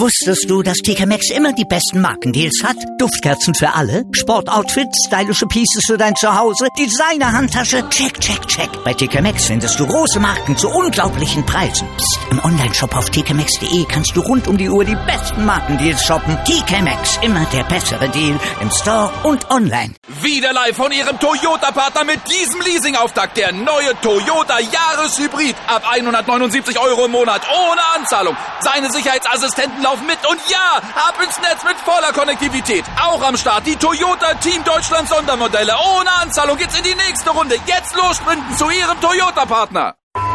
Wusstest du, dass TK Maxx immer die besten Markendeals hat? Duftkerzen für alle, Sportoutfits, stylische Pieces für dein Zuhause, Designer-Handtasche, check, check, check. Bei TK Maxx findest du große Marken zu unglaublichen Preisen. Psst. Im Onlineshop auf tkmaxx.de kannst du rund um die Uhr die besten Markendeals shoppen. TK Maxx, immer der bessere Deal im Store und online. Wieder live von Ihrem Toyota-Partner mit diesem Leasing-Auftakt. Der neue Toyota Jahreshybrid. Ab 179 € im Monat. Ohne Anzahlung. Seine Sicherheitsassistenten laufen mit. Und ja, ab ins Netz mit voller Konnektivität. Auch am Start die Toyota Team Deutschland Sondermodelle. Ohne Anzahlung geht's in die nächste Runde. Jetzt los sprinten zu Ihrem Toyota-Partner.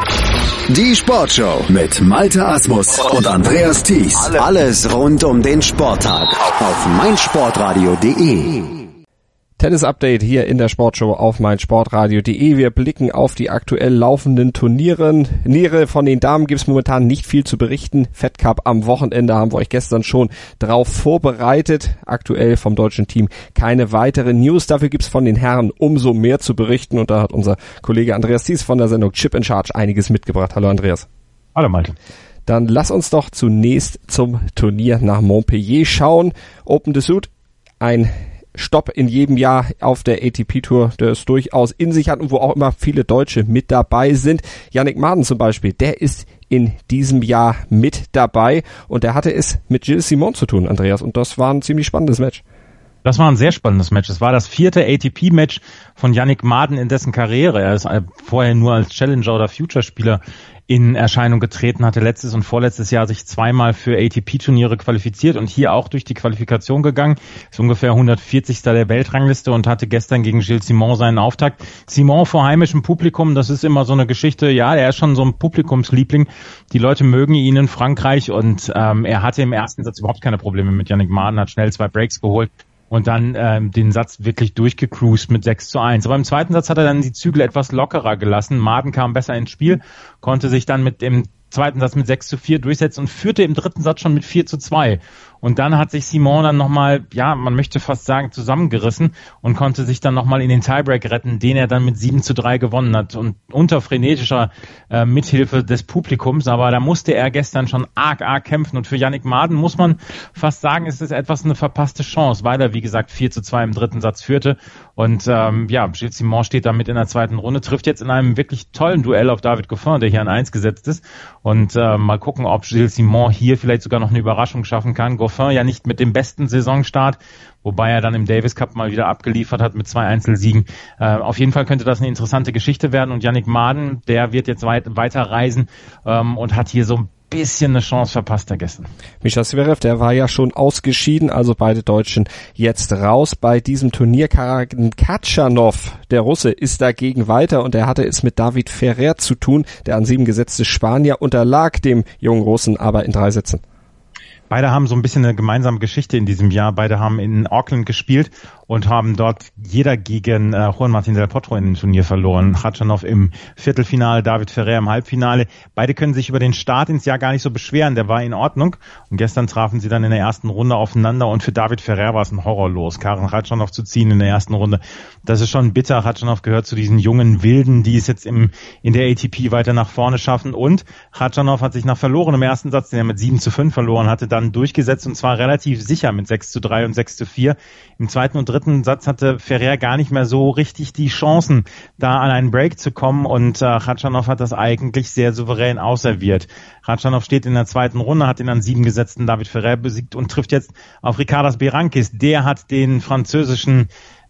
Die Sportshow mit Malte Asmus und Andreas Thies. Alles rund um den Sporttag auf meinsportradio.de. Tennis-Update hier in der Sportshow auf meinsportradio.de. Wir blicken auf die aktuell laufenden Turniere. Von den Damen gibt es momentan nicht viel zu berichten. Fed Cup am Wochenende haben wir euch gestern schon drauf vorbereitet. Aktuell vom deutschen Team keine weitere News. Dafür gibt es von den Herren umso mehr zu berichten. Und da hat unser Kollege Andreas Thies von der Sendung Chip in Charge einiges mitgebracht. Hallo Andreas. Hallo Malte. Dann lass uns doch zunächst zum Turnier nach Montpellier schauen. Open Dessous, ein Stopp in jedem Jahr auf der ATP-Tour, der es durchaus in sich hat und wo auch immer viele Deutsche mit dabei sind. Yannick Maaden zum Beispiel, der ist in diesem Jahr mit dabei und der hatte es mit Gilles Simon zu tun, Andreas, und das war ein ziemlich spannendes Match. Das war ein sehr spannendes Match. Es war das 4. ATP-Match von Yannick Maaden in dessen Karriere. Er ist vorher nur als Challenger oder Future-Spieler in Erscheinung getreten, hatte letztes und vorletztes Jahr sich zweimal für ATP-Turniere qualifiziert und hier auch durch die Qualifikation gegangen. Ist ungefähr 140. der Weltrangliste und hatte gestern gegen Gilles Simon seinen Auftakt. Simon vor heimischem Publikum, das ist immer so eine Geschichte, ja, er ist schon so ein Publikumsliebling. Die Leute mögen ihn in Frankreich und er hatte im ersten Satz überhaupt keine Probleme mit Yannick Maaden, hat schnell 2 Breaks geholt. Und dann den Satz wirklich durchgecruised mit 6:1. Aber im zweiten Satz hat er dann die Zügel etwas lockerer gelassen. Maaden kam besser ins Spiel, konnte sich dann mit dem zweiten Satz mit 6:4 durchsetzen und führte im dritten Satz schon mit 4:2. Und dann hat sich Simon dann nochmal, ja, man möchte fast sagen, zusammengerissen und konnte sich dann nochmal in den Tiebreak retten, den er dann mit 7:3 gewonnen hat. Und unter frenetischer Mithilfe des Publikums. Aber da musste er gestern schon arg kämpfen. Und für Yannick Maaden muss man fast sagen, es ist etwas eine verpasste Chance, weil er, wie gesagt, 4:2 im dritten Satz führte. Und Gilles Simon steht damit in der zweiten Runde, trifft jetzt in einem wirklich tollen Duell auf David Goffin, der hier an 1 gesetzt ist. Und mal gucken, ob Gilles Simon hier vielleicht sogar noch eine Überraschung schaffen kann. Goffin ja nicht mit dem besten Saisonstart, wobei er dann im Davis Cup mal wieder abgeliefert hat mit 2 Einzelsiegen. Auf jeden Fall könnte das eine interessante Geschichte werden. Und Yannick Maaden, der wird jetzt weiter reisen und hat hier so ein bisschen eine Chance verpasst gestern. Mischa Zverev, der war ja schon ausgeschieden, also beide Deutschen jetzt raus bei diesem Turnier. Karagan Khachanov, der Russe, ist dagegen weiter und er hatte es mit David Ferrer zu tun. Der an 7 gesetzte Spanier unterlag dem jungen Russen aber in 3 Sätzen. Beide haben so ein bisschen eine gemeinsame Geschichte in diesem Jahr. Beide haben in Auckland gespielt und haben dort jeder gegen Juan Martín del Potro in dem Turnier verloren. Khachanov im Viertelfinale, David Ferrer im Halbfinale. Beide können sich über den Start ins Jahr gar nicht so beschweren. Der war in Ordnung. Und gestern trafen sie dann in der ersten Runde aufeinander. Und für David Ferrer war es ein Horror los, Karen Khachanov zu ziehen in der ersten Runde. Das ist schon bitter. Khachanov gehört zu diesen jungen Wilden, die es jetzt in der ATP weiter nach vorne schaffen. Und Khachanov hat sich nach verlorenem ersten Satz, den er mit 7:5 verloren hatte, dann durchgesetzt und zwar relativ sicher mit 6:3 und 6:4. Im zweiten und dritten Satz hatte Ferrer gar nicht mehr so richtig die Chancen, da an einen Break zu kommen und Khachanov hat das eigentlich sehr souverän ausserviert. Khachanov steht in der zweiten Runde, hat den an 7 gesetzten David Ferrer besiegt und trifft jetzt auf Ricardas Berankis. Der hat den französischen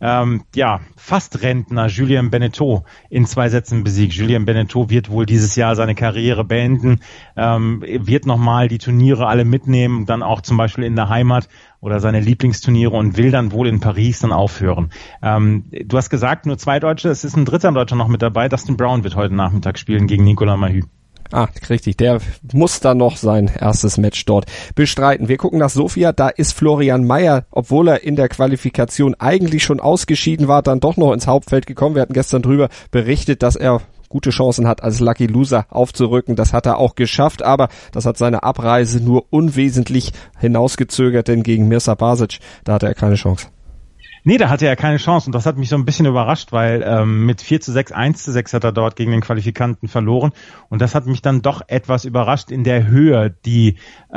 fast Rentner Julien Benneteau in 2 Sätzen besiegt. Julien Benneteau wird wohl dieses Jahr seine Karriere beenden, wird nochmal die Turniere alle mitnehmen, dann auch zum Beispiel in der Heimat oder seine Lieblingsturniere und will dann wohl in Paris dann aufhören. Du hast gesagt, nur 2 Deutsche, es ist ein dritter Deutscher noch mit dabei. Dustin Brown wird heute Nachmittag spielen gegen Nicolas Mahut. Ah, richtig, der muss dann noch sein erstes Match dort bestreiten. Wir gucken nach Sofia, da ist Florian Mayer, obwohl er in der Qualifikation eigentlich schon ausgeschieden war, dann doch noch ins Hauptfeld gekommen. Wir hatten gestern drüber berichtet, dass er gute Chancen hat, als Lucky Loser aufzurücken. Das hat er auch geschafft, aber das hat seine Abreise nur unwesentlich hinausgezögert, denn gegen Mirza Basic, da hatte er keine Chance. Nee, da hatte er keine Chance und das hat mich so ein bisschen überrascht, weil mit 4:6, 1:6 hat er dort gegen den Qualifikanten verloren und das hat mich dann doch etwas überrascht in der Höhe, die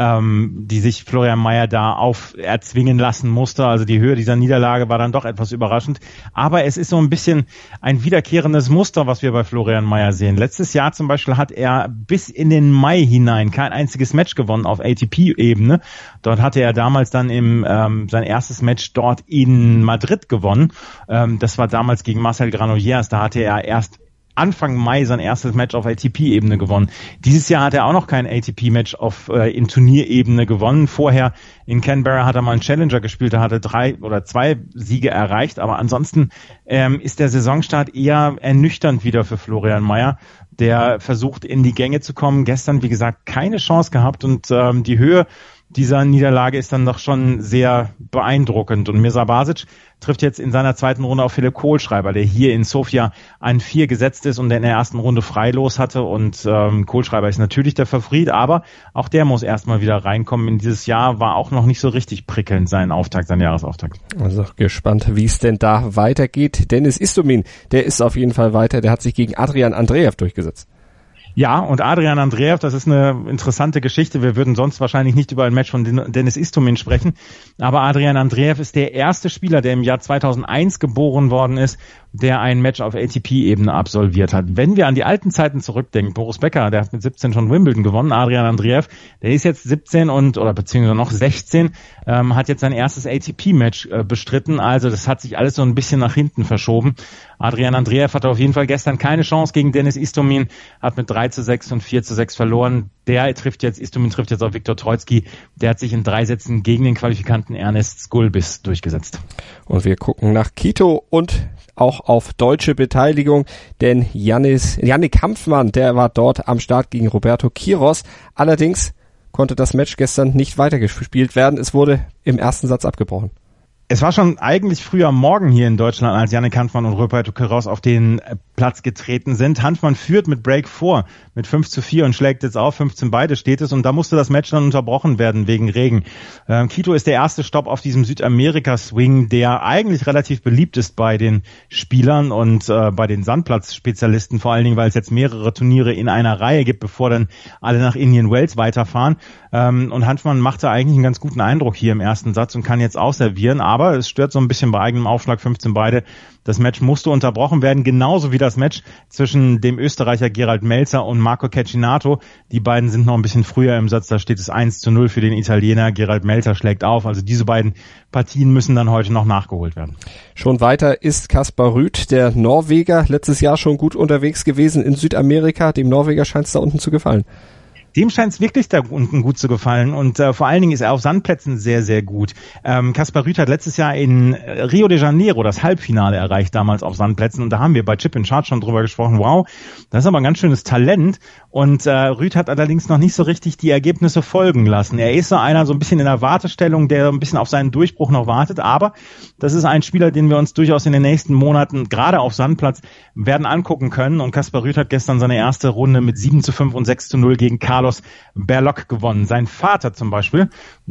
sich Florian Mayer da erzwingen lassen musste. Also die Höhe dieser Niederlage war dann doch etwas überraschend, aber es ist so ein bisschen ein wiederkehrendes Muster, was wir bei Florian Mayer sehen. Letztes Jahr zum Beispiel hat er bis in den Mai hinein kein einziges Match gewonnen auf ATP-Ebene. Dort hatte er damals dann sein erstes Match dort in Madrid gewonnen. Das war damals gegen Marcel Granollers. Da hatte er erst Anfang Mai sein erstes Match auf ATP-Ebene gewonnen. Dieses Jahr hat er auch noch kein ATP-Match in Turnierebene gewonnen. Vorher in Canberra hat er mal einen Challenger gespielt, da hat er 3 oder 2 Siege erreicht. Aber ansonsten ist der Saisonstart eher ernüchternd wieder für Florian Mayer, der versucht in die Gänge zu kommen. Gestern, wie gesagt, keine Chance gehabt und die Höhe dieser Niederlage ist dann doch schon sehr beeindruckend. Und Mirza Basic trifft jetzt in seiner zweiten Runde auf Philipp Kohlschreiber, der hier in Sofia an 4 gesetzt ist und der in der ersten Runde freilos hatte. Und Kohlschreiber ist natürlich der Favorit, aber auch der muss erstmal wieder reinkommen. In dieses Jahr war auch noch nicht so richtig prickelnd sein Jahresauftakt. Also gespannt, wie es denn da weitergeht. Denis Istomin, der ist auf jeden Fall weiter. Der hat sich gegen Adrian Andreev durchgesetzt. Ja, und Adrian Andreev, das ist eine interessante Geschichte. Wir würden sonst wahrscheinlich nicht über ein Match von Denis Istomin sprechen. Aber Adrian Andreev ist der erste Spieler, der im Jahr 2001 geboren worden ist, der ein Match auf ATP-Ebene absolviert hat. Wenn wir an die alten Zeiten zurückdenken, Boris Becker, der hat mit 17 schon Wimbledon gewonnen, Adrian Andreev, der ist jetzt 17 beziehungsweise noch 16, hat jetzt sein erstes ATP-Match bestritten. Also das hat sich alles so ein bisschen nach hinten verschoben. Adrian Andreev hatte auf jeden Fall gestern keine Chance gegen Denis Istomin, hat mit 3:6 und 4:6 verloren. Istomin trifft jetzt auf Viktor Troicki. Der hat sich in 3 Sätzen gegen den Qualifikanten Ernest Skulbis durchgesetzt. Und wir gucken nach Quito und auch auf deutsche Beteiligung, denn Yannick Hanfmann, der war dort am Start gegen Roberto Quiros. Allerdings konnte das Match gestern nicht weitergespielt werden. Es wurde im ersten Satz abgebrochen. Es war schon eigentlich früh am Morgen hier in Deutschland, als Yannick Hanfmann und Roberto Quiros auf den Platz getreten sind. Hanfmann führt mit Break 4 mit 5:4 und schlägt jetzt auf. 15 beide steht es und da musste das Match dann unterbrochen werden wegen Regen. Quito ist der erste Stopp auf diesem Südamerika-Swing, der eigentlich relativ beliebt ist bei den Spielern und bei den Sandplatzspezialisten, vor allen Dingen, weil es jetzt mehrere Turniere in einer Reihe gibt, bevor dann alle nach Indian Wells weiterfahren. Und Hanfmann machte eigentlich einen ganz guten Eindruck hier im ersten Satz und kann jetzt auch servieren, aber es stört so ein bisschen bei eigenem Aufschlag. 15 beide. Das Match musste unterbrochen werden, genauso wie das Match zwischen dem Österreicher Gerald Melzer und Marco Cecchinato. Die beiden sind noch ein bisschen früher im Satz, da steht es 1:0 für den Italiener. Gerald Melzer schlägt auf, also diese beiden Partien müssen dann heute noch nachgeholt werden. Schon weiter ist Kaspar Rüth, der Norweger, letztes Jahr schon gut unterwegs gewesen in Südamerika. Dem Norweger scheint es da unten zu gefallen. Dem scheint es wirklich da unten gut zu gefallen und vor allen Dingen ist er auf Sandplätzen sehr, sehr gut. Kaspar Rüth hat letztes Jahr in Rio de Janeiro das Halbfinale erreicht, damals auf Sandplätzen und da haben wir bei Chip in Charge schon drüber gesprochen, wow, das ist aber ein ganz schönes Talent und Rüth hat allerdings noch nicht so richtig die Ergebnisse folgen lassen. Er ist so einer so ein bisschen in der Wartestellung, der ein bisschen auf seinen Durchbruch noch wartet, aber das ist ein Spieler, den wir uns durchaus in den nächsten Monaten gerade auf Sandplatz werden angucken können und Kaspar Rüth hat gestern seine erste Runde mit 7:5 und 6:0 gegen Carlos Berlocq gewonnen. Sein Vater zum Beispiel,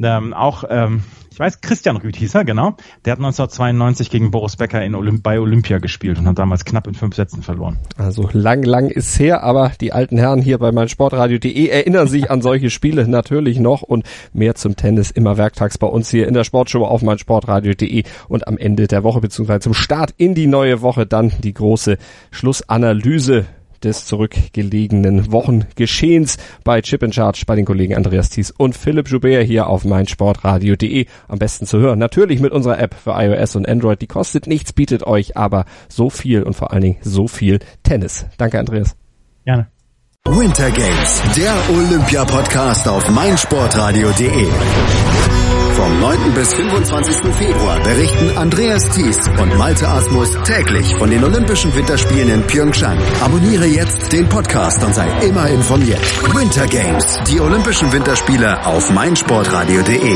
ich weiß, Christian Rüth hieß er, genau. Der hat 1992 gegen Boris Becker bei Olympia gespielt und hat damals knapp in 5 Sätzen verloren. Also lang ist her, aber die alten Herren hier bei meinsportradio.de erinnern sich an solche Spiele natürlich noch und mehr zum Tennis immer werktags bei uns hier in der Sportshow auf meinsportradio.de und am Ende der Woche beziehungsweise zum Start in die neue Woche dann die große Schlussanalyse des zurückgelegenen Wochengeschehens bei Chip in Charge bei den Kollegen Andreas Thies und Philipp Joubert hier auf meinsportradio.de. Am besten zu hören. Natürlich mit unserer App für iOS und Android. Die kostet nichts, bietet euch aber so viel und vor allen Dingen so viel Tennis. Danke, Andreas. Gerne. Winter Games, der Olympia-Podcast auf meinsportradio.de. Vom 9. bis 25. Februar berichten Andreas Thies und Malte Asmus täglich von den Olympischen Winterspielen in Pyeongchang. Abonniere jetzt den Podcast und sei immer informiert. Winter Games, die Olympischen Winterspiele auf meinsportradio.de.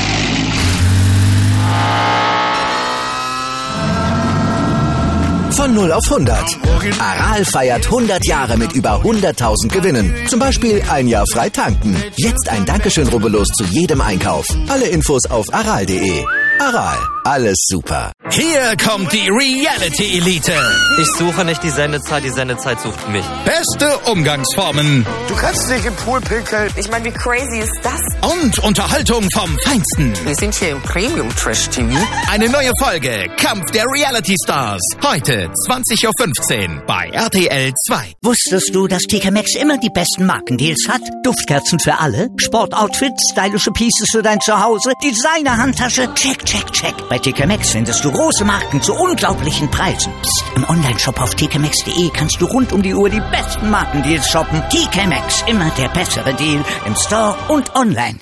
Von 0 auf 100. Aral feiert 100 Jahre mit über 100.000 Gewinnen. Zum Beispiel ein Jahr frei tanken. Jetzt ein Dankeschön, rubbellos zu jedem Einkauf. Alle Infos auf aral.de. Aral, alles super. Hier kommt die Reality Elite. Ich suche nicht die Sendezeit sucht mich. Beste Umgangsformen. Du kannst nicht im Pool pinkeln. Ich meine, wie crazy ist das? Und Unterhaltung vom Feinsten. Wir sind hier im Premium Trash TV. Eine neue Folge Kampf der Reality Stars. Heute 20.15 Uhr bei RTL 2. Wusstest du, dass TK Maxx immer die besten Markendeals hat? Duftkerzen für alle, Sportoutfits, stylische Pieces für dein Zuhause, Designer-Handtasche, check, check, check. Bei TK Maxx findest du große Marken zu unglaublichen Preisen. Psst. Im Onlineshop auf tkmaxx.de kannst du rund um die Uhr die besten Markendeals shoppen. TK Maxx, immer der bessere Deal im Store und online.